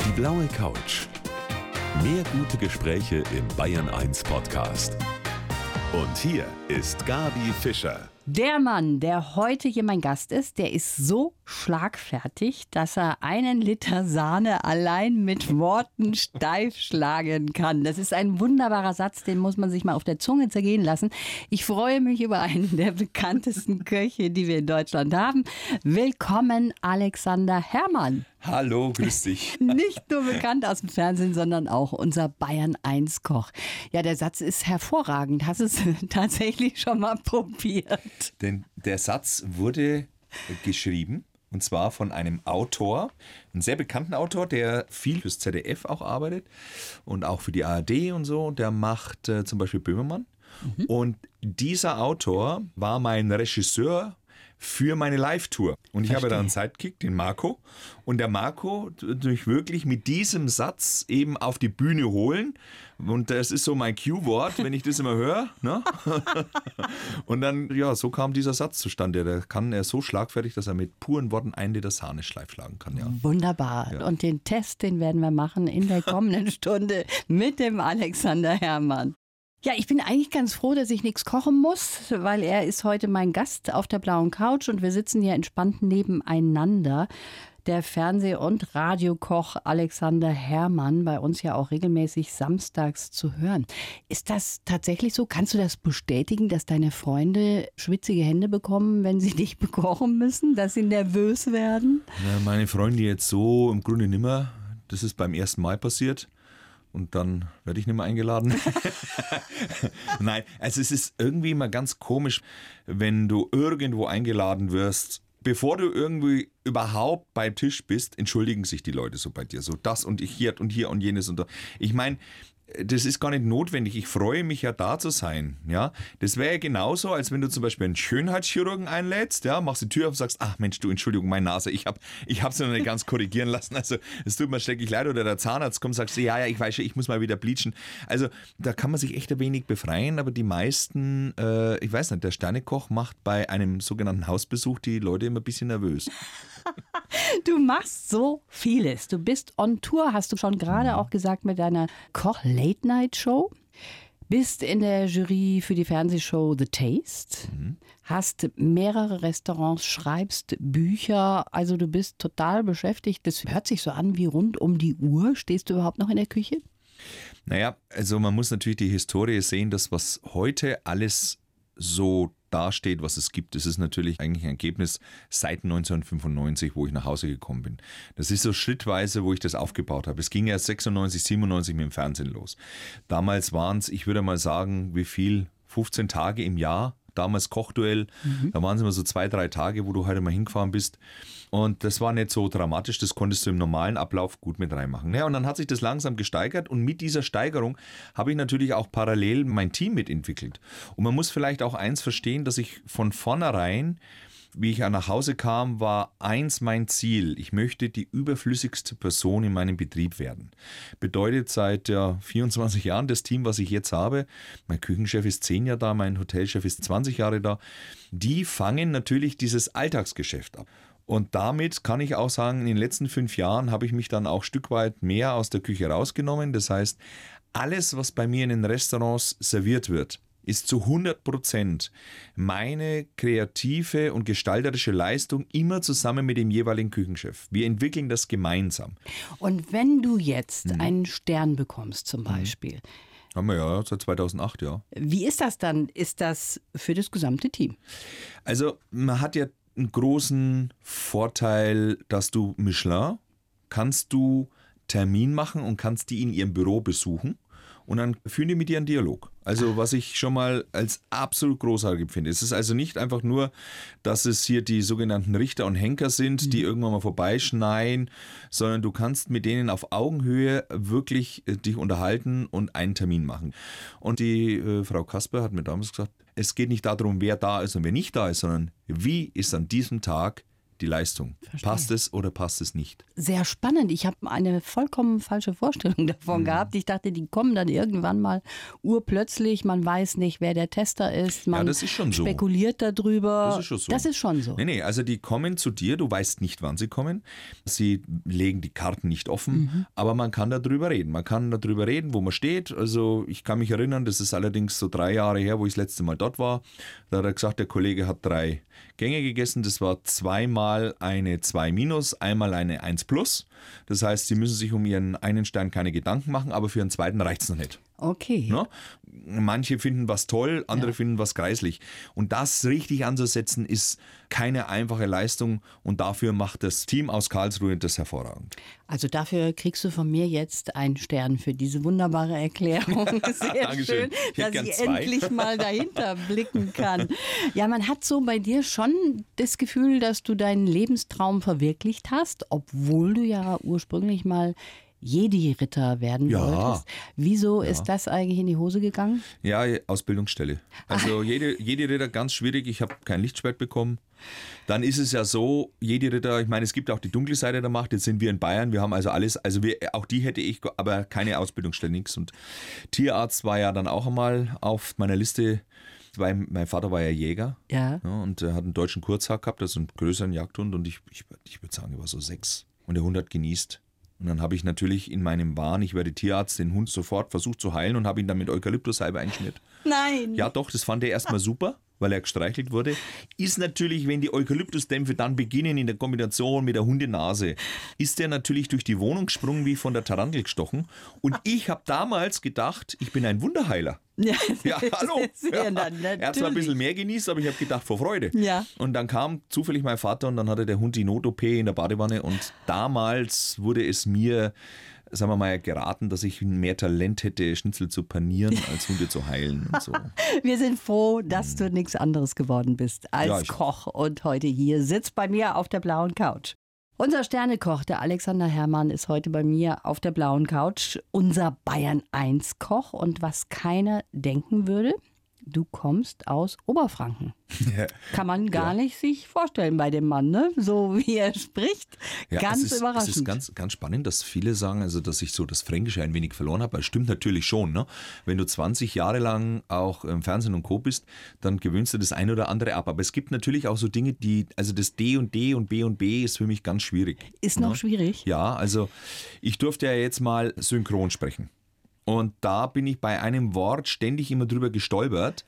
Die blaue Couch. Mehr gute Gespräche im Bayern 1 Podcast. Und hier ist Gabi Fischer. Der Mann, der heute hier mein Gast ist, der ist so schlagfertig, dass er 1 Liter Sahne allein mit Worten steif schlagen kann. Das ist ein wunderbarer Satz, den muss man sich mal auf der Zunge zergehen lassen. Ich freue mich über einen der bekanntesten Köche, die wir in Deutschland haben. Willkommen, Alexander Herrmann. Hallo, grüß dich. Nicht nur bekannt aus dem Fernsehen, sondern auch unser Bayern-1-Koch. Ja, der Satz ist hervorragend. Hast du es tatsächlich schon mal probiert? Denn der Satz wurde geschrieben, und zwar von einem Autor, einem sehr bekannten Autor, der viel fürs ZDF auch arbeitet und auch für die ARD und so. Der macht zum Beispiel Böhmermann. Und dieser Autor war mein Regisseur für meine Live-Tour. Und ich habe da einen Sidekick, den Marco. Und der Marco durch wirklich mit diesem Satz eben auf die Bühne holen. Und das ist so mein Cue-Wort, wenn ich das immer höre. Ne? Und dann, ja, so kam dieser Satz zustande. Er ist so schlagfertig, dass er mit puren Worten 1 Liter Sahne steif schlagen kann. Ja. Wunderbar. Ja. Und den Test, den werden wir machen in der kommenden Stunde mit dem Alexander Herrmann. Ja, ich bin eigentlich ganz froh, dass ich nichts kochen muss, weil er ist heute mein Gast auf der blauen Couch und wir sitzen hier entspannt nebeneinander. Der Fernseh- und Radiokoch Alexander Herrmann, bei uns ja auch regelmäßig samstags zu hören. Ist das tatsächlich so? Kannst du das bestätigen, dass deine Freunde schwitzige Hände bekommen, wenn sie dich bekochen müssen, dass sie nervös werden? Ja, meine Freunde jetzt so im Grunde nimmer. Das ist beim ersten Mal passiert. Und dann werde ich nicht mehr eingeladen. Nein, also es ist irgendwie immer ganz komisch, wenn du irgendwo eingeladen wirst. Bevor du irgendwie überhaupt beim Tisch bist, entschuldigen sich die Leute so bei dir. So das und hier und jenes und da. Ich meine, das ist gar nicht notwendig. Ich freue mich ja, da zu sein. Ja? Das wäre ja genauso, als wenn du zum Beispiel einen Schönheitschirurgen einlädst, ja? Machst die Tür auf und sagst, ach Mensch, du, Entschuldigung, meine Nase, ich hab's noch nicht ganz korrigieren lassen. Also es tut mir schrecklich leid. Oder der Zahnarzt kommt und sagt, ja, ich weiß schon, ich muss mal wieder bleachen. Also da kann man sich echt ein wenig befreien, aber die meisten, ich weiß nicht, der Sternekoch macht bei einem sogenannten Hausbesuch die Leute immer ein bisschen nervös. Du machst so vieles. Du bist on Tour, hast du schon gerade auch gesagt, mit deiner Koch-Late-Night-Show. Bist in der Jury für die Fernsehshow The Taste. Hast mehrere Restaurants, schreibst Bücher. Also du bist total beschäftigt. Das hört sich so an wie rund um die Uhr. Stehst du überhaupt noch in der Küche? Naja, also man muss natürlich die Historie sehen, dass was heute alles so dasteht, was es gibt. Das ist natürlich eigentlich ein Ergebnis seit 1995, wo ich nach Hause gekommen bin. Das ist so schrittweise, wo ich das aufgebaut habe. Es ging ja 96, 97 mit dem Fernsehen los. Damals waren es, ich würde mal sagen, wie viel? 15 Tage im Jahr. Damals Kochduell, da waren es immer so 2-3 Tage, wo du halt mal hingefahren bist. Und das war nicht so dramatisch, das konntest du im normalen Ablauf gut mit reinmachen. Ja, und dann hat sich das langsam gesteigert und mit dieser Steigerung habe ich natürlich auch parallel mein Team mitentwickelt. Und man muss vielleicht auch eins verstehen, dass ich von vornherein, wie ich nach Hause kam, war eins mein Ziel. Ich möchte die überflüssigste Person in meinem Betrieb werden. Bedeutet seit 24 Jahren das Team, was ich jetzt habe, mein Küchenchef ist 10 Jahre da, mein Hotelchef ist 20 Jahre da, die fangen natürlich dieses Alltagsgeschäft ab. Und damit kann ich auch sagen, in den letzten 5 Jahren habe ich mich dann auch ein Stück weit mehr aus der Küche rausgenommen. Das heißt, alles, was bei mir in den Restaurants serviert wird, ist zu 100% meine kreative und gestalterische Leistung immer zusammen mit dem jeweiligen Küchenchef. Wir entwickeln das gemeinsam. Und wenn du jetzt einen Stern bekommst zum Beispiel. Haben wir ja seit 2008, ja. Wie ist das dann? Ist das für das gesamte Team? Also man hat ja einen großen Vorteil, dass du Michelin kannst du Termin machen und kannst die in ihrem Büro besuchen. Und dann führen die mit dir einen Dialog. Also was ich schon mal als absolut großartig finde. Es ist also nicht einfach nur, dass es hier die sogenannten Richter und Henker sind, die irgendwann mal vorbeischneien, sondern du kannst mit denen auf Augenhöhe wirklich dich unterhalten und einen Termin machen. Und die Frau Kasper hat mir damals gesagt, es geht nicht darum, wer da ist und wer nicht da ist, sondern wie ist an diesem Tag die Leistung. Verstehe. Passt es oder passt es nicht? Sehr spannend. Ich habe eine vollkommen falsche Vorstellung davon gehabt. Ich dachte, die kommen dann irgendwann mal urplötzlich. Man weiß nicht, wer der Tester ist. Man das ist schon so. spekuliert darüber. Das ist schon so. Das ist schon so. Nee, also die kommen zu dir, du weißt nicht, wann sie kommen. Sie legen die Karten nicht offen, aber man kann darüber reden. Man kann darüber reden, wo man steht. Also ich kann mich erinnern, das ist allerdings so 3 Jahre her, wo ich das letzte Mal dort war. Da hat er gesagt, der Kollege hat 3 Gänge gegessen. Das war 2-mal eine 2-, einmal eine 1+. Das heißt, sie müssen sich um ihren einen Stern keine Gedanken machen, aber für einen zweiten reicht es noch nicht. Okay. Ne? Manche finden was toll, andere finden was greislich. Und das richtig anzusetzen, ist keine einfache Leistung und dafür macht das Team aus Karlsruhe das hervorragend. Also dafür kriegst du von mir jetzt einen Stern für diese wunderbare Erklärung. Sehr Dankeschön. schön, Ich hätte dass gern ich 2. endlich mal dahinter blicken kann. Ja, man hat so bei dir schon das Gefühl, dass du deinen Lebenstraum verwirklicht hast, obwohl du ja ursprünglich mal Jedi-Ritter werden wolltest. Wieso ist das eigentlich in die Hose gegangen? Ja, Ausbildungsstelle. Also jede Ritter ganz schwierig. Ich habe kein Lichtschwert bekommen. Dann ist es ja so, jede Ritter, ich meine, es gibt auch die dunkle Seite der Macht. Jetzt sind wir in Bayern, wir haben also alles. Also auch die hätte ich, aber keine Ausbildungsstelle, nichts. Und Tierarzt war ja dann auch einmal auf meiner Liste, weil mein Vater war ja Jäger. Ja. Und er hat einen deutschen Kurzhaar gehabt, also einen größeren Jagdhund. Und ich würde sagen, er war so 6. Und der Hund hat genießt. Und dann habe ich natürlich in meinem Wahn, ich werde Tierarzt, den Hund sofort versucht zu heilen und habe ihn dann mit Eukalyptussalbe eingeschmiert. Nein. Ja doch, das fand er erstmal super, weil er gestreichelt wurde. Ist natürlich, wenn die Eukalyptusdämpfe dann beginnen in der Kombination mit der Hundenase, ist der natürlich durch die Wohnung gesprungen wie von der Tarantel gestochen. Und ich habe damals gedacht, ich bin ein Wunderheiler. Ja, hallo. Ja. Er hat zwar ein bisschen mehr genießt, aber ich habe gedacht, vor Freude. Ja. Und dann kam zufällig mein Vater und dann hatte der Hund die Not-OP in der Badewanne und damals wurde es mir, sagen wir mal, geraten, dass ich mehr Talent hätte, Schnitzel zu panieren, als Hunde zu heilen und so. Wir sind froh, dass du nichts anderes geworden bist als Koch und heute hier sitzt bei mir auf der blauen Couch. Unser Sternekoch, der Alexander Herrmann, ist heute bei mir auf der blauen Couch. Unser Bayern-1-Koch. Und was keiner denken würde, du kommst aus Oberfranken. Ja. Kann man gar nicht sich vorstellen bei dem Mann, ne? So wie er spricht. Ja, ganz überraschend. Es ist ganz spannend, dass viele sagen, also, dass ich so das Fränkische ein wenig verloren habe. Das stimmt natürlich schon. Ne? Wenn du 20 Jahre lang auch im Fernsehen und Co. bist, dann gewöhnst du das eine oder andere ab. Aber es gibt natürlich auch so Dinge, also das D und D und B und B ist für mich ganz schwierig. Ist noch schwierig? Ja, also ich durfte ja jetzt mal synchron sprechen. Und da bin ich bei einem Wort ständig immer drüber gestolpert.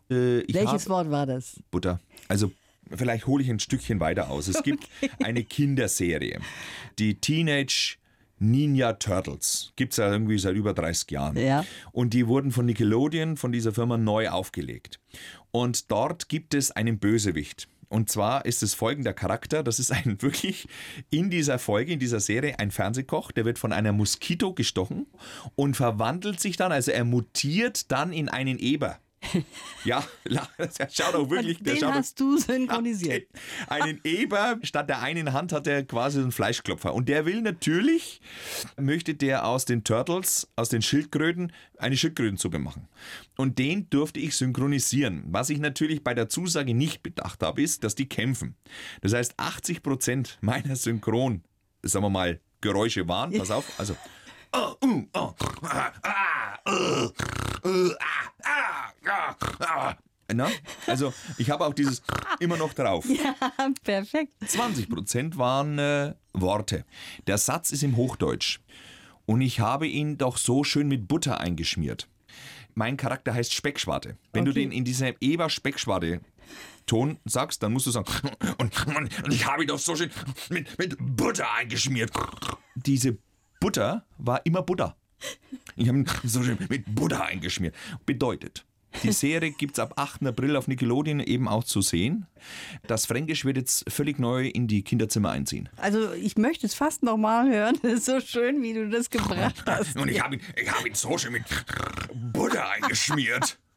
Welches Wort war das? Butter. Also vielleicht hole ich ein Stückchen weiter aus. Es gibt eine Kinderserie, die Teenage Ninja Turtles. Gibt es ja irgendwie seit über 30 Jahren. Ja. Und die wurden von Nickelodeon, von dieser Firma, neu aufgelegt. Und dort gibt es einen Bösewicht. Und zwar ist es folgender Charakter, das ist wirklich in dieser Folge, in dieser Serie ein Fernsehkoch, der wird von einer Moskito gestochen und verwandelt sich dann, also er mutiert dann in einen Eber. Ja, der schaut auch wirklich. Den hast du synchronisiert. Einen Eber, statt der einen Hand hat er quasi einen Fleischklopfer. Und der möchte der aus den Turtles, aus den Schildkröten, eine Schildkrötensuppe machen. Und den durfte ich synchronisieren. Was ich natürlich bei der Zusage nicht bedacht habe, ist, dass die kämpfen. Das heißt, 80% meiner Synchron, sagen wir mal, Geräusche waren, pass auf, also Na? Also ich habe auch dieses immer noch drauf. Ja, perfekt. 20% waren Worte. Der Satz ist im Hochdeutsch. Und ich habe ihn doch so schön mit Butter eingeschmiert. Mein Charakter heißt Speckschwarte. Wenn du den in dieser Eber-Speckschwarte-Ton sagst, dann musst du sagen, und ich habe ihn doch so schön mit Butter eingeschmiert. Diese Butter war immer Butter. Ich habe ihn so schön mit Butter eingeschmiert. Bedeutet, die Serie gibt es ab 8. April auf Nickelodeon eben auch zu sehen. Das Fränkisch wird jetzt völlig neu in die Kinderzimmer einziehen. Also ich möchte es fast nochmal hören. Das ist so schön, wie du das gebracht hast. Und ich hab ihn so schön mit Butter eingeschmiert.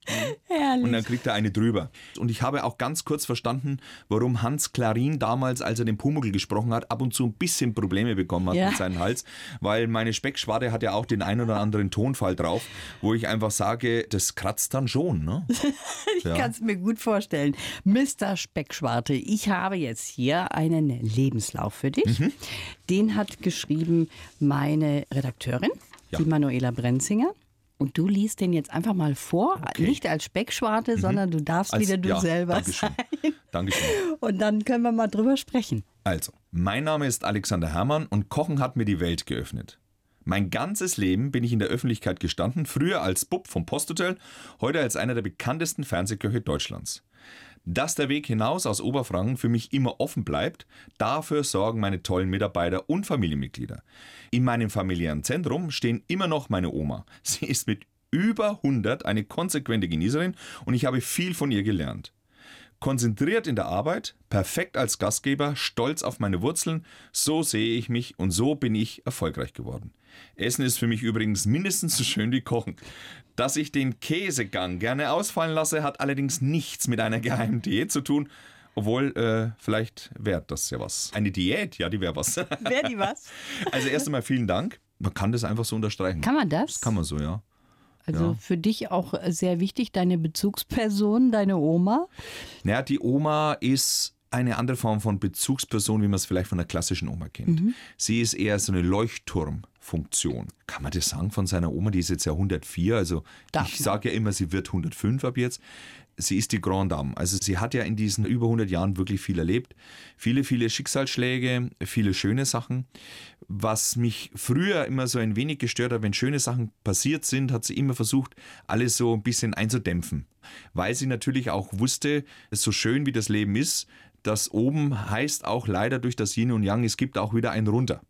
Herrlich. Und dann kriegt er eine drüber. Und ich habe auch ganz kurz verstanden, warum Hans Klarin damals, als er den Pumuckl gesprochen hat, ab und zu ein bisschen Probleme bekommen hat mit seinem Hals. Weil meine Speckschwarte hat ja auch den ein oder anderen Tonfall drauf, wo ich einfach sage, das kratzt dann schon. Ne? Ich kann es mir gut vorstellen. Mr. Speckschwarte, ich habe jetzt hier einen Lebenslauf für dich. Den hat geschrieben meine Redakteurin, die Manuela Brenzinger. Und du liest den jetzt einfach mal vor, nicht als Speckschwarte, sondern du darfst wieder du selber sein. Dankeschön. Und dann können wir mal drüber sprechen. Also, mein Name ist Alexander Herrmann und Kochen hat mir die Welt geöffnet. Mein ganzes Leben bin ich in der Öffentlichkeit gestanden, früher als Bub vom Posthotel, heute als einer der bekanntesten Fernsehköche Deutschlands. Dass der Weg hinaus aus Oberfranken für mich immer offen bleibt, dafür sorgen meine tollen Mitarbeiter und Familienmitglieder. In meinem familiären Zentrum stehen immer noch meine Oma. Sie ist mit über 100 eine konsequente Genießerin und ich habe viel von ihr gelernt. Konzentriert in der Arbeit, perfekt als Gastgeber, stolz auf meine Wurzeln, so sehe ich mich und so bin ich erfolgreich geworden. Essen ist für mich übrigens mindestens so schön wie Kochen. Dass ich den Käsegang gerne ausfallen lasse, hat allerdings nichts mit einer geheimen Diät zu tun. Obwohl, vielleicht wäre das ja was. Eine Diät, ja, die wäre was. Wäre die was? Also erst einmal vielen Dank. Man kann das einfach so unterstreichen. Kann man das? Kann man so, ja. Also für dich auch sehr wichtig, deine Bezugsperson, deine Oma? Naja, die Oma ist eine andere Form von Bezugsperson, wie man es vielleicht von der klassischen Oma kennt. Sie ist eher so eine Leuchtturmfunktion. Kann man das sagen von seiner Oma? Die ist jetzt ja 104, also ich sage ja immer, sie wird 105 ab jetzt. Sie ist die Grande Dame. Also sie hat ja in diesen über 100 Jahren wirklich viel erlebt. Viele, viele Schicksalsschläge, viele schöne Sachen. Was mich früher immer so ein wenig gestört hat, wenn schöne Sachen passiert sind, hat sie immer versucht, alles so ein bisschen einzudämpfen. Weil sie natürlich auch wusste, so schön wie das Leben ist, das Oben heißt auch leider durch das Yin und Yang, es gibt auch wieder ein Runter.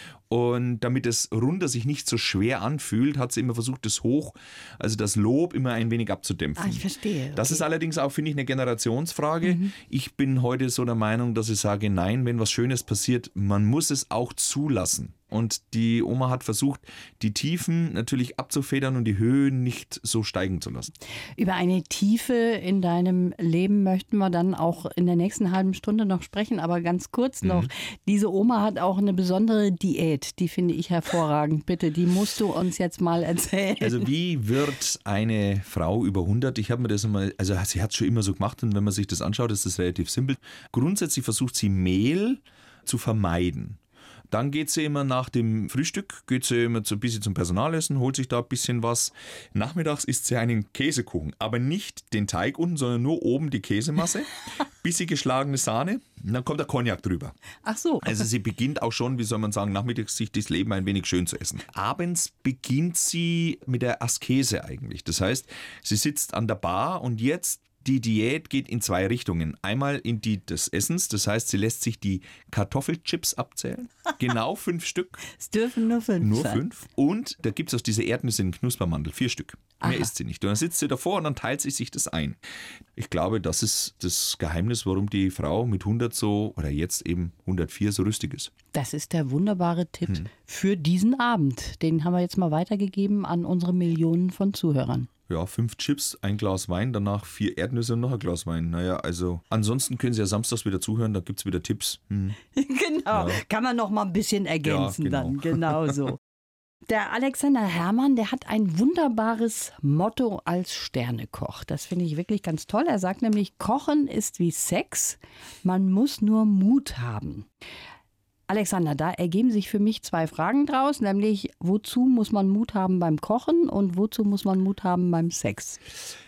Und damit das Runter sich nicht so schwer anfühlt, hat sie immer versucht, das Hoch, also das Lob, immer ein wenig abzudämpfen. Ah, ich verstehe. Okay. Das ist allerdings auch, finde ich, eine Generationsfrage. Ich bin heute so der Meinung, dass ich sage, nein, wenn was Schönes passiert, man muss es auch zulassen. Und die Oma hat versucht, die Tiefen natürlich abzufedern und die Höhen nicht so steigen zu lassen. Über eine Tiefe in deinem Leben möchten wir dann auch in der nächsten halben Stunde noch sprechen. Aber ganz kurz noch, diese Oma hat auch eine besondere Diät, die finde ich hervorragend. Bitte, die musst du uns jetzt mal erzählen. Also wie wird eine Frau über 100? Ich habe mir das einmal, also sie hat es schon immer so gemacht und wenn man sich das anschaut, ist das relativ simpel. Grundsätzlich versucht sie Mehl zu vermeiden. Dann geht sie immer nach dem Frühstück, geht sie immer so ein bisschen zum Personalessen, holt sich da ein bisschen was. Nachmittags isst sie einen Käsekuchen, aber nicht den Teig unten, sondern nur oben die Käsemasse, bisschen geschlagene Sahne und dann kommt der Cognac drüber. Ach so. Also sie beginnt auch schon, wie soll man sagen, nachmittags sich das Leben ein wenig schön zu essen. Abends beginnt sie mit der Askese eigentlich. Das heißt, sie sitzt an der Bar und jetzt die Diät geht in zwei Richtungen. Einmal in die des Essens, das heißt, sie lässt sich die Kartoffelchips abzählen. Genau 5 Stück. Es dürfen nur 5 Nur sein. 5. Und da gibt es aus dieser Erdnüsse in Knuspermandel 4 Stück. Mehr isst sie nicht. Und dann sitzt sie davor und dann teilt sie sich das ein. Ich glaube, das ist das Geheimnis, warum die Frau mit 100 so, oder jetzt eben 104 so rüstig ist. Das ist der wunderbare Tipp für diesen Abend. Den haben wir jetzt mal weitergegeben an unsere Millionen von Zuhörern. Ja, 5 Chips, 1 Glas Wein, danach 4 Erdnüsse und noch ein Glas Wein. Naja, also ansonsten können Sie ja samstags wieder zuhören, da gibt es wieder Tipps. Genau, kann man noch mal ein bisschen ergänzen dann, genau so. Der Alexander Herrmann, der hat ein wunderbares Motto als Sternekoch. Das finde ich wirklich ganz toll. Er sagt nämlich, Kochen ist wie Sex, man muss nur Mut haben. Alexander, da ergeben sich für mich 2 Fragen draus, nämlich wozu muss man Mut haben beim Kochen und wozu muss man Mut haben beim Sex?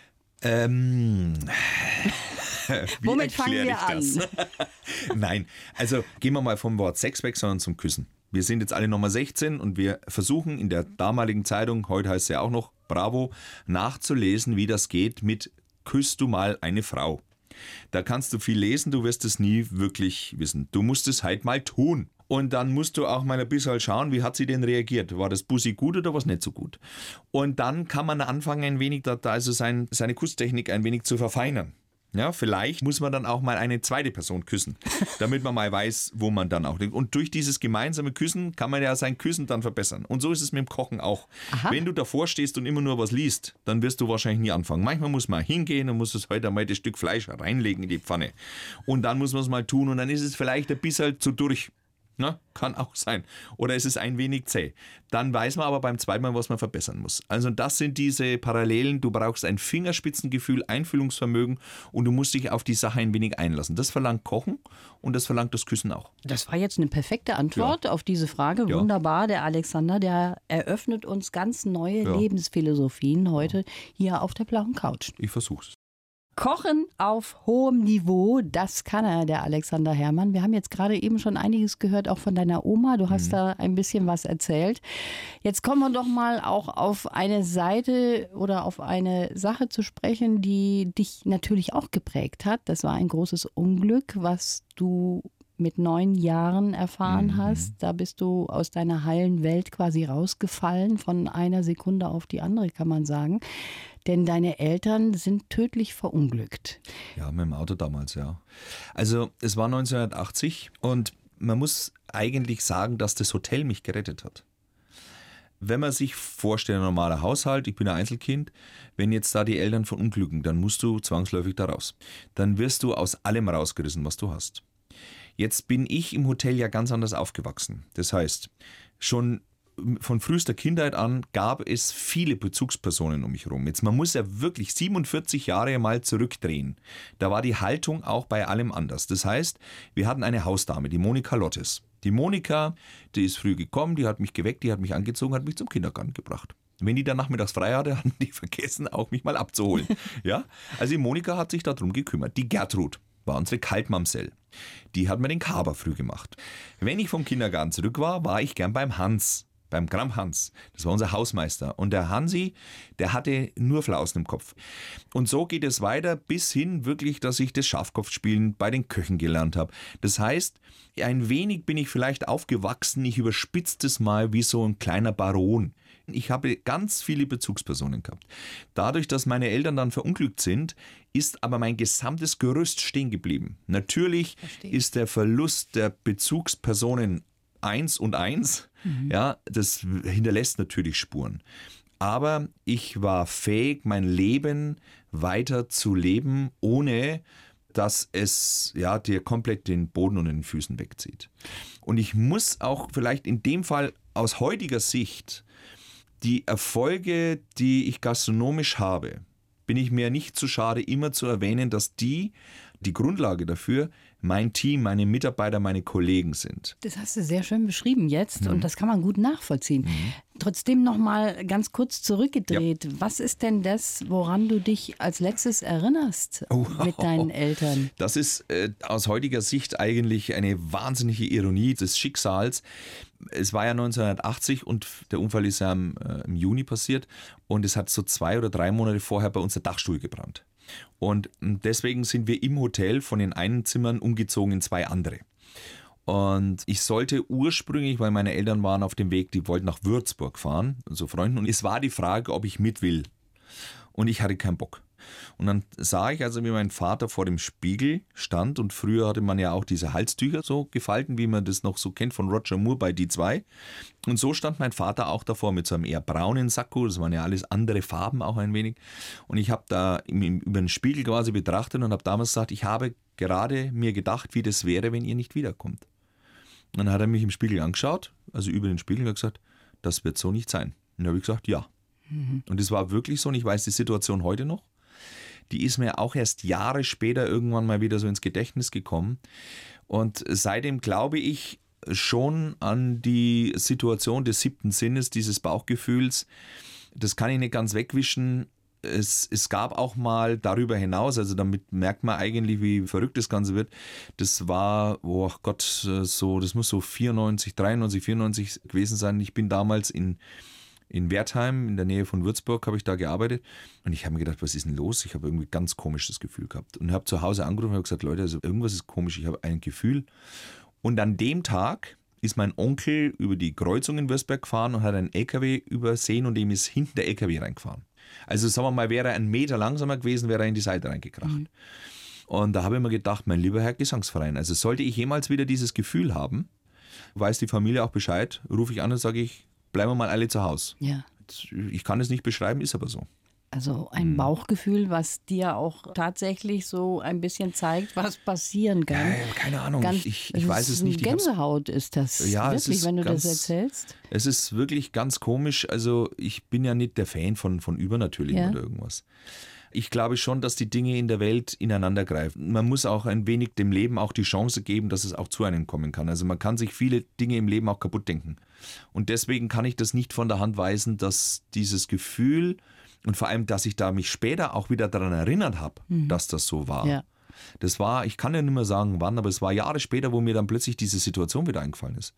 Womit fangen wir an? Nein, also gehen wir mal vom Wort Sex weg, sondern zum Küssen. Wir sind jetzt alle nochmal 16 und wir versuchen in der damaligen Zeitung, heute heißt es ja auch noch Bravo, nachzulesen, wie das geht mit Küsst du mal eine Frau. Da kannst du viel lesen, du wirst es nie wirklich wissen. Du musst es halt mal tun. Und dann musst du auch mal ein bisschen schauen, wie hat sie denn reagiert? War das Bussi gut oder was nicht so gut? Und dann kann man anfangen, ein wenig, also seine Kusstechnik ein wenig zu verfeinern. Ja, vielleicht muss man dann auch mal eine zweite Person küssen, damit man mal weiß, wo man dann auch liegt. Und durch dieses gemeinsame Küssen kann man ja sein Küssen dann verbessern. Und so ist es mit dem Kochen auch. Aha. Wenn du davor stehst und immer nur was liest, dann wirst du wahrscheinlich nie anfangen. Manchmal muss man hingehen und muss es heute einmal das Stück Fleisch reinlegen in die Pfanne. Und dann muss man es mal tun und dann ist es vielleicht ein bisschen zu durch. Na, kann auch sein. Oder es ist ein wenig zäh. Dann weiß man aber beim zweiten Mal, was man verbessern muss. Also das sind diese Parallelen. Du brauchst ein Fingerspitzengefühl, Einfühlungsvermögen und du musst dich auf die Sache ein wenig einlassen. Das verlangt Kochen und das verlangt das Küssen auch. Das war jetzt eine perfekte Antwort auf diese Frage. Ja. Wunderbar. Der Alexander, der eröffnet uns ganz neue Ja. Lebensphilosophien heute hier auf der blauen Couch. Ich versuch's. Kochen auf hohem Niveau, das kann er, der Alexander Herrmann. Wir haben jetzt gerade eben schon einiges gehört, auch von deiner Oma. Du hast da ein bisschen was erzählt. Jetzt kommen wir doch mal auch auf eine Seite oder auf eine Sache zu sprechen, die dich natürlich auch geprägt hat. Das war ein großes Unglück, was du mit 9 Jahren erfahren hast. Da bist du aus deiner heilen Welt quasi rausgefallen, von einer Sekunde auf die andere, kann man sagen. Denn deine Eltern sind tödlich verunglückt. Ja, mit dem Auto damals, ja. Also es war 1980 und man muss eigentlich sagen, dass das Hotel mich gerettet hat. Wenn man sich vorstellt, ein normaler Haushalt, ich bin ein Einzelkind, wenn jetzt da die Eltern verunglücken, dann musst du zwangsläufig da raus. Dann wirst du aus allem rausgerissen, was du hast. Jetzt bin ich im Hotel ja ganz anders aufgewachsen. Das heißt, schon von frühester Kindheit an gab es viele Bezugspersonen um mich herum. Jetzt, man muss ja wirklich 47 Jahre mal zurückdrehen. Da war die Haltung auch bei allem anders. Das heißt, wir hatten eine Hausdame, die Monika Lottes. Die Monika, die ist früh gekommen, die hat mich geweckt, die hat mich angezogen, hat mich zum Kindergarten gebracht. Wenn die dann nachmittags frei hatte, hatten die vergessen, auch mich mal abzuholen. Ja? Also die Monika hat sich darum gekümmert. Die Gertrud war unsere Kaltmamsell. Die hat mir den Kaber früh gemacht. Wenn ich vom Kindergarten zurück war ich gern beim Hans. Beim Kramp Hans. Das war unser Hausmeister. Und der Hansi, der hatte nur Flausen im Kopf. Und so geht es weiter bis hin wirklich, dass ich das Schafkopfspielen bei den Köchen gelernt habe. Das heißt, ein wenig bin ich vielleicht aufgewachsen, ich überspitze das mal wie so ein kleiner Baron. Ich habe ganz viele Bezugspersonen gehabt. Dadurch, dass meine Eltern dann verunglückt sind, ist aber mein gesamtes Gerüst stehen geblieben. Natürlich ist der Verlust der Bezugspersonen 1 und 1, ja, das hinterlässt natürlich Spuren. Aber ich war fähig, mein Leben weiter zu leben, ohne dass es ja dir komplett den Boden unter den Füßen wegzieht. Und ich muss auch vielleicht in dem Fall aus heutiger Sicht die Erfolge, die ich gastronomisch habe, bin ich mir nicht zu schade, immer zu erwähnen, dass die Grundlage dafür mein Team, meine Mitarbeiter, meine Kollegen sind. Das hast du sehr schön beschrieben jetzt und das kann man gut nachvollziehen. Trotzdem noch mal ganz kurz zurückgedreht. Ja. Was ist denn das, woran du dich als letztes erinnerst mit deinen Eltern? Das ist aus heutiger Sicht eigentlich eine wahnsinnige Ironie des Schicksals. Es war ja 1980 und der Unfall ist ja im Juni passiert und es hat so 2 oder 3 Monate vorher bei uns der Dachstuhl gebrannt. Und deswegen sind wir im Hotel von den einen Zimmern umgezogen in 2 andere. Und ich sollte ursprünglich, weil meine Eltern waren auf dem Weg, die wollten nach Würzburg fahren, so Freunden, und es war die Frage, ob ich mit will. Und ich hatte keinen Bock. Und dann sah ich also, wie mein Vater vor dem Spiegel stand und früher hatte man ja auch diese Halstücher so gefalten, wie man das noch so kennt von Roger Moore bei Die 2. Und so stand mein Vater auch davor mit so einem eher braunen Sakko, das waren ja alles andere Farben auch ein wenig. Und ich habe da über den Spiegel quasi betrachtet und habe damals gesagt, ich habe gerade mir gedacht, wie das wäre, wenn ihr nicht wiederkommt. Und dann hat er mich im Spiegel angeschaut, also über den Spiegel, und hat gesagt, das wird so nicht sein. Und dann habe ich gesagt, ja. Und es war wirklich so und ich weiß die Situation heute noch. Die ist mir auch erst Jahre später irgendwann mal wieder so ins Gedächtnis gekommen. Und seitdem glaube ich schon an die Situation des 7. Sinnes, dieses Bauchgefühls. Das kann ich nicht ganz wegwischen. Es gab auch mal darüber hinaus, also damit merkt man eigentlich, wie verrückt das Ganze wird. Das war, oh Gott, so, das muss so 94 gewesen sein. Ich bin damals in Wertheim, in der Nähe von Würzburg, habe ich da gearbeitet. Und ich habe mir gedacht, was ist denn los? Ich habe irgendwie ganz komisches Gefühl gehabt. Und habe zu Hause angerufen und habe gesagt, Leute, also irgendwas ist komisch, ich habe ein Gefühl. Und an dem Tag ist mein Onkel über die Kreuzung in Würzburg gefahren und hat einen LKW übersehen und dem ist hinten der LKW reingefahren. Also sagen wir mal, wäre er 1 Meter langsamer gewesen, wäre er in die Seite reingekracht. Und da habe ich mir gedacht, mein lieber Herr Gesangsverein, also sollte ich jemals wieder dieses Gefühl haben, weiß die Familie auch Bescheid, rufe ich an und sage ich, bleiben wir mal alle zu Hause. Ja. Ich kann es nicht beschreiben, ist aber so. Also ein Bauchgefühl, was dir auch tatsächlich so ein bisschen zeigt, was passieren kann. Ja, keine Ahnung, ich weiß es nicht. Gänsehaut ist das wirklich, wenn du das erzählst. Es ist wirklich ganz komisch. Also ich bin ja nicht der Fan von Übernatürlichen oder irgendwas. Ich glaube schon, dass die Dinge in der Welt ineinander greifen. Man muss auch ein wenig dem Leben auch die Chance geben, dass es auch zu einem kommen kann. Also man kann sich viele Dinge im Leben auch kaputt denken. Und deswegen kann ich das nicht von der Hand weisen, dass dieses Gefühl und vor allem, dass ich da mich später auch wieder daran erinnert habe, dass das so war. Ja. Das war, ich kann ja nicht mehr sagen wann, aber es war Jahre später, wo mir dann plötzlich diese Situation wieder eingefallen ist.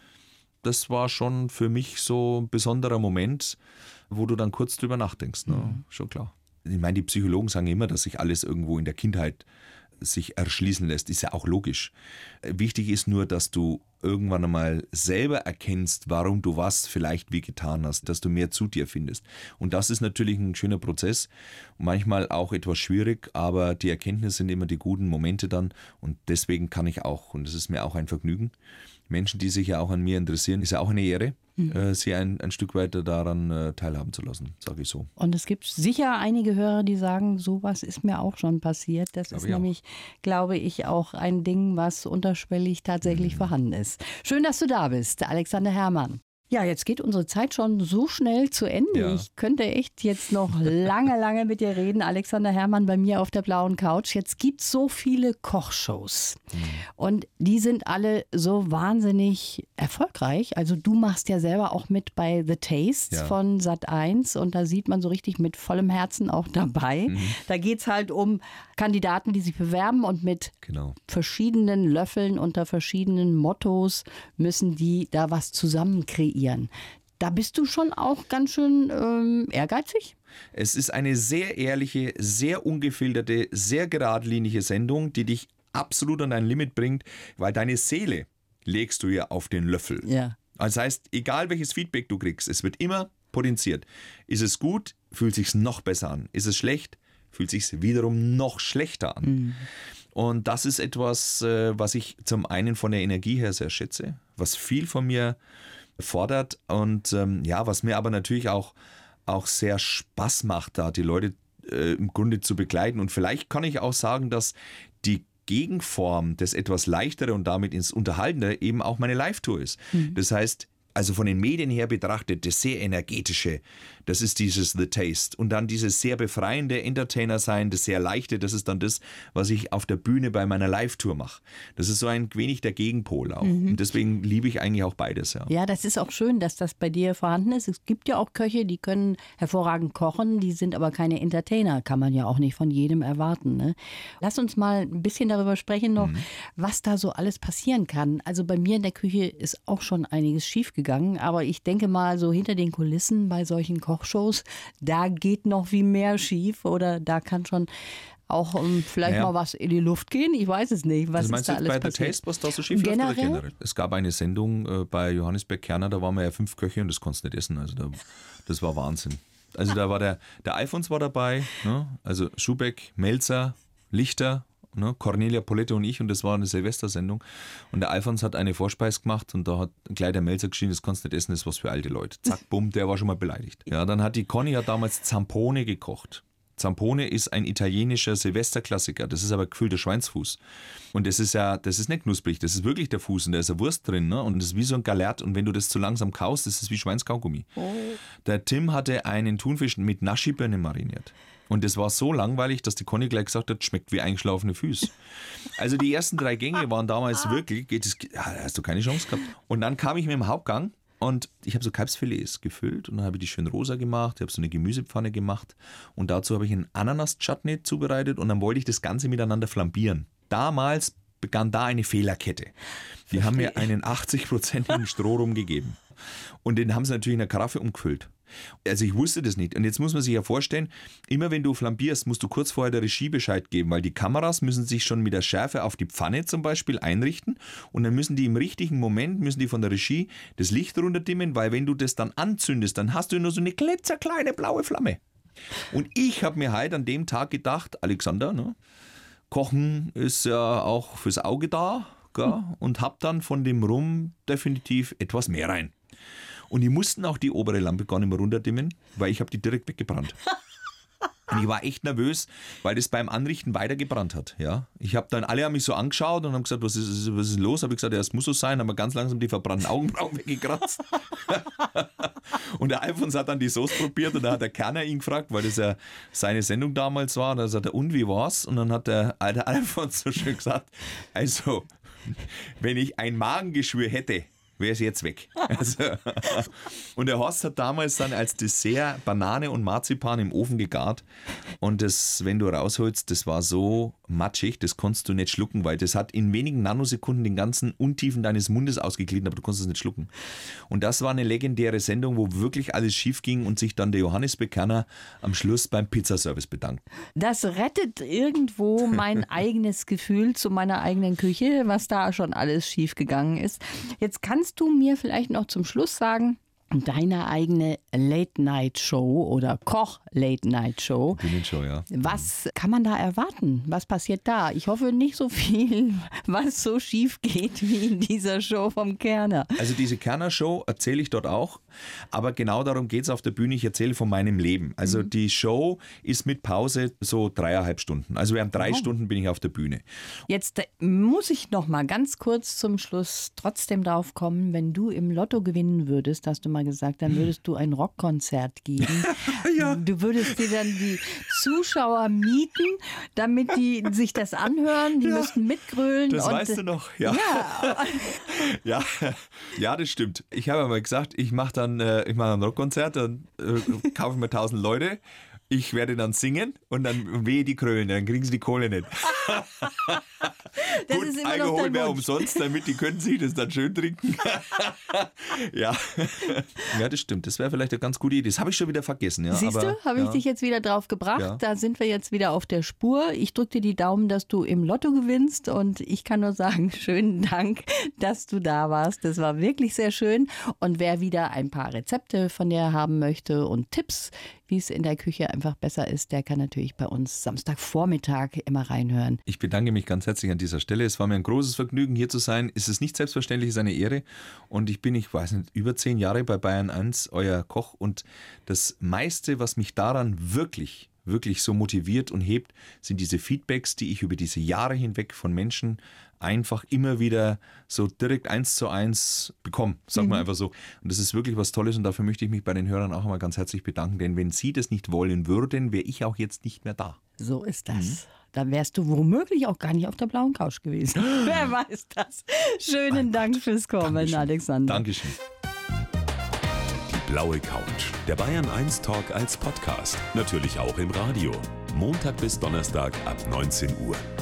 Das war schon für mich so ein besonderer Moment, wo du dann kurz drüber nachdenkst. Ne? Schon klar. Ich meine, die Psychologen sagen immer, dass sich alles irgendwo in der Kindheit sich erschließen lässt. Ist ja auch logisch. Wichtig ist nur, dass du irgendwann einmal selber erkennst, warum du was vielleicht wie getan hast, dass du mehr zu dir findest. Und das ist natürlich ein schöner Prozess, manchmal auch etwas schwierig, aber die Erkenntnisse sind immer die guten Momente dann und deswegen kann ich auch, und das ist mir auch ein Vergnügen, Menschen, die sich ja auch an mir interessieren, ist ja auch eine Ehre, sie ein Stück weiter daran teilhaben zu lassen, sage ich so. Und es gibt sicher einige Hörer, die sagen, sowas ist mir auch schon passiert. Das ist nämlich, glaube ich, auch ein Ding, was unterschwellig tatsächlich vorhanden ist. Schön, dass du da bist, Alexander Herrmann. Ja, jetzt geht unsere Zeit schon so schnell zu Ende. Ja. Ich könnte echt jetzt noch lange mit dir reden. Alexander Herrmann bei mir auf der blauen Couch. Jetzt gibt es so viele Kochshows und die sind alle so wahnsinnig erfolgreich. Also du machst ja selber auch mit bei The Taste von Sat.1 und da sieht man so richtig mit vollem Herzen auch dabei. Da geht es halt um Kandidaten, die sich bewerben und mit verschiedenen Löffeln unter verschiedenen Mottos müssen die da was zusammen kreieren. Da bist du schon auch ganz schön ehrgeizig? Es ist eine sehr ehrliche, sehr ungefilterte, sehr geradlinige Sendung, die dich absolut an dein Limit bringt, weil deine Seele legst du ja auf den Löffel. Ja. Das heißt, egal welches Feedback du kriegst, es wird immer potenziert. Ist es gut, fühlt sich's noch besser an. Ist es schlecht, fühlt sich's wiederum noch schlechter an. Und das ist etwas, was ich zum einen von der Energie her sehr schätze, was viel von mir fordert und was mir aber natürlich auch sehr Spaß macht, da die Leute im Grunde zu begleiten. Und vielleicht kann ich auch sagen, dass die Gegenform, das etwas leichtere und damit ins Unterhaltende eben auch meine Live-Tour ist. Das heißt, also von den Medien her betrachtet, das sehr energetische, das ist dieses The Taste. Und dann dieses sehr befreiende Entertainer sein, das sehr leichte, das ist dann das, was ich auf der Bühne bei meiner Live-Tour mache. Das ist so ein wenig der Gegenpol auch. Und deswegen liebe ich eigentlich auch beides. Ja, das ist auch schön, dass das bei dir vorhanden ist. Es gibt ja auch Köche, die können hervorragend kochen, die sind aber keine Entertainer. Kann man ja auch nicht von jedem erwarten. Ne? Lass uns mal ein bisschen darüber sprechen noch, was da so alles passieren kann. Also bei mir in der Küche ist auch schon einiges schiefgegangen. Aber ich denke mal, so hinter den Kulissen bei solchen Kochshows, da geht noch wie mehr schief oder da kann schon auch vielleicht mal was in die Luft gehen. Ich weiß es nicht. Was also meinst ist da du alles bei passiert? The Taste, was da so schief läuft? Oder generell? Es gab eine Sendung bei Johannes Beck-Kerner, da waren wir ja 5 Köche und das konntest du nicht essen. Also das war Wahnsinn. Also da war der Alfons war dabei, ne? Also Schubeck, Melzer, Lichter, ne? Cornelia Pollette und ich und das war eine Silvestersendung und der Alfons hat eine Vorspeise gemacht und da hat gleich der Melzer geschrien, das kannst du nicht essen, das ist was für alte Leute. Zack, bumm, der war schon mal beleidigt. Ja, dann hat die Conny damals Zampone gekocht. Zampone ist ein italienischer Silvesterklassiker, das ist aber gefüllter Schweinsfuß. Und das ist nicht knusprig, das ist wirklich der Fuß und da ist eine Wurst drin, ne? Und das ist wie so ein Galert und wenn du das zu langsam kaust, das ist wie Schweinskaugummi. Der Tim hatte einen Thunfisch mit Naschibirne mariniert. Und das war so langweilig, dass die Conny gleich gesagt hat, schmeckt wie eingeschlafene Füße. Also die ersten 3 Gänge waren damals wirklich, da hast du keine Chance gehabt. Und dann kam ich mit dem Hauptgang und ich habe so Kalbsfilets gefüllt und dann habe ich die schön rosa gemacht, ich habe so eine Gemüsepfanne gemacht und dazu habe ich einen Ananas-Chutney zubereitet und dann wollte ich das Ganze miteinander flambieren. Damals begann da eine Fehlerkette. Die haben mir einen 80%igen Strohrum gegeben und den haben sie natürlich in eine Karaffe umgefüllt. Also ich wusste das nicht. Und jetzt muss man sich ja vorstellen, immer wenn du flambierst, musst du kurz vorher der Regie Bescheid geben, weil die Kameras müssen sich schon mit der Schärfe auf die Pfanne zum Beispiel einrichten und dann müssen die im richtigen Moment, von der Regie das Licht runterdimmen, weil wenn du das dann anzündest, dann hast du nur so eine klitzekleine blaue Flamme. Und ich habe mir halt an dem Tag gedacht, Alexander, ne, Kochen ist ja auch fürs Auge da, gell? Und hab dann von dem Rum definitiv etwas mehr rein. Und die mussten auch die obere Lampe gar nicht mehr runterdimmen, weil ich habe die direkt weggebrannt. Und ich war echt nervös, weil das beim Anrichten weitergebrannt hat. Ja? Alle haben mich so angeschaut und haben gesagt, was ist los? Habe ich gesagt, ja, es muss so sein, haben wir ganz langsam die verbrannten Augenbrauen weggekratzt. Und der Alfons hat dann die Sauce probiert und da hat der Kerner ihn gefragt, weil das ja seine Sendung damals war. Und da sagt er, und wie war's? Und dann hat der alte Alfons so schön gesagt, also, wenn ich ein Magengeschwür hätte, wäre es jetzt weg. Also, und der Horst hat damals dann als Dessert Banane und Marzipan im Ofen gegart. Und das, wenn du rausholst, das war so matschig, das konntest du nicht schlucken, weil das hat in wenigen Nanosekunden den ganzen Untiefen deines Mundes ausgeglitten, aber du konntest es nicht schlucken. Und das war eine legendäre Sendung, wo wirklich alles schief ging und sich dann der Johannes Bekerner am Schluss beim Pizzaservice bedankt. Das rettet irgendwo mein eigenes Gefühl zu meiner eigenen Küche, was da schon alles schief gegangen ist. Jetzt kannst du mir vielleicht noch zum Schluss sagen, deine eigene Late-Night-Show oder Koch-Late-Night-Show. Bühnenshow, ja. Was kann man da erwarten? Was passiert da? Ich hoffe nicht so viel, was so schief geht wie in dieser Show vom Kerner. Also diese Kerner-Show erzähle ich dort auch, aber genau darum geht es auf der Bühne. Ich erzähle von meinem Leben. Also die Show ist mit Pause so 3,5 Stunden. Also während 3 Stunden bin ich auf der Bühne. Jetzt muss ich noch mal ganz kurz zum Schluss trotzdem drauf kommen, wenn du im Lotto gewinnen würdest, hast du mal gesagt, dann würdest du ein Rockkonzert geben. Ja. Du würdest dir dann die Zuschauer mieten, damit die sich das anhören. Die müssten mitgrölen. Das weißt du noch. Ja. Ja, das stimmt. Ich habe mal gesagt, ich mache ein Rockkonzert, dann kaufe ich mir 1000 Leute. Ich werde dann singen und dann wehe die Krölen, dann kriegen sie die Kohle nicht. Das Gut, ist immer Alkohol wäre Wunsch. umsonst, damit die können sich das dann schön trinken. Ja, das stimmt. Das wäre vielleicht eine ganz gute Idee. Das habe ich schon wieder vergessen. Ja, Siehst du, habe ich dich jetzt wieder drauf gebracht. Ja. Da sind wir jetzt wieder auf der Spur. Ich drücke dir die Daumen, dass du im Lotto gewinnst und ich kann nur sagen, schönen Dank, dass du da warst. Das war wirklich sehr schön. Und wer wieder ein paar Rezepte von dir haben möchte und Tipps, wie es in der Küche einfach besser ist, der kann natürlich bei uns Samstagvormittag immer reinhören. Ich bedanke mich ganz herzlich an dieser Stelle. Es war mir ein großes Vergnügen, hier zu sein. Es ist nicht selbstverständlich, es ist eine Ehre. Und ich weiß nicht, über 10 Jahre bei Bayern 1, euer Koch. Und das meiste, was mich daran wirklich so motiviert und hebt, sind diese Feedbacks, die ich über diese Jahre hinweg von Menschen einfach immer wieder so direkt 1:1 bekomme, sagen wir einfach so. Und das ist wirklich was Tolles und dafür möchte ich mich bei den Hörern auch einmal ganz herzlich bedanken, denn wenn Sie das nicht wollen würden, wäre ich auch jetzt nicht mehr da. So ist das. Dann wärst du womöglich auch gar nicht auf der blauen Couch gewesen. Wer weiß das. Schönen Dank fürs Kommen, Dankeschön. Alexander. Dankeschön. Die blaue Couch. Der Bayern 1 Talk als Podcast. Natürlich auch im Radio. Montag bis Donnerstag ab 19 Uhr.